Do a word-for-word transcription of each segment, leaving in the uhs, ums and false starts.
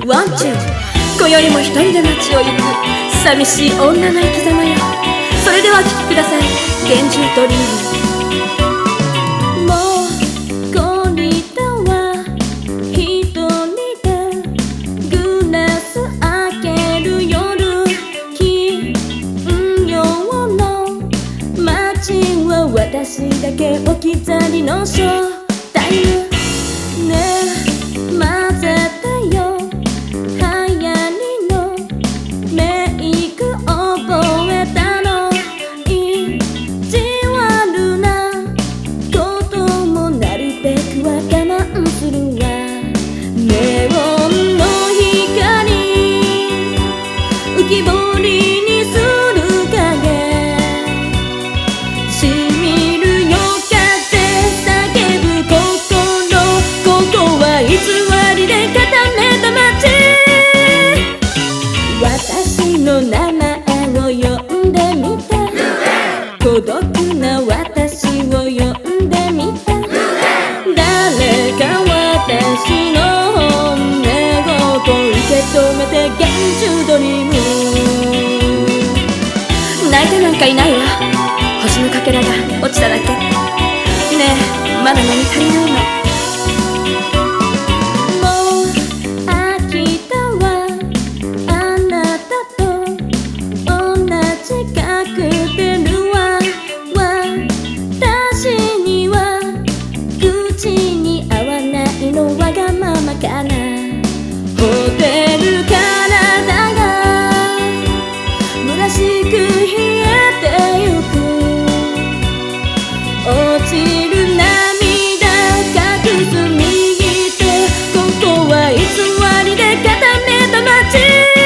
ワンチュー。今宵も一人で街を行く寂しい女の生き様よ。それではお聴きください、幻獣ドリーム。私だけ置き去りのショータイムねえ混ぜてよ流行りのメイク覚えたの意地悪なこともなるべくは我慢するわ。ネオンの光浮き彫りにする影私の名前を呼んでみて、孤独な私を呼んでみて、誰か私の本音ごと受け止めて幻獣ドリーム。泣いてなんかいないわ、星のかけらが落ちただけ。ねえまだ飲み足りないの。わがままかなホテル体が虚しく冷えてゆく落ちる涙隠す右手ここは偽りで固めた街。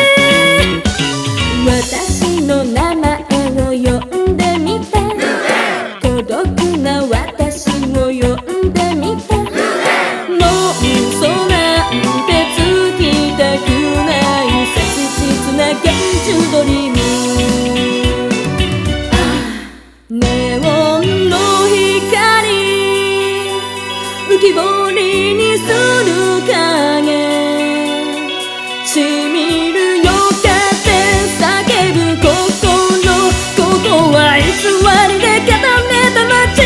私の名前を呼んでみて孤独な私を呼んでみて嘘なんてつきたくない切実な幻獣ドリーム。ネオンの光浮き彫りにする影しみるよかって叫ぶ心ここは偽りで固めた街。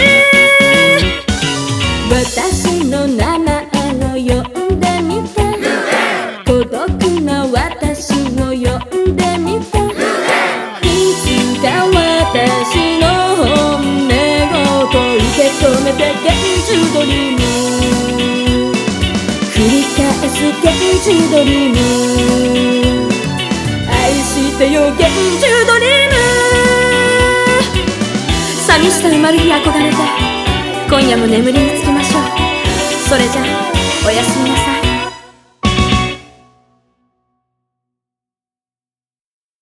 私の名前呼んでみて孤独な私を呼んでみていつか私の本音ごと受け止めて幻獣ドリーム。繰り返す幻獣ドリーム。愛してよ幻獣ドリーム。寂しさ生まれに憧れて今夜も眠りにつきましょう。それじゃおやすみなさい。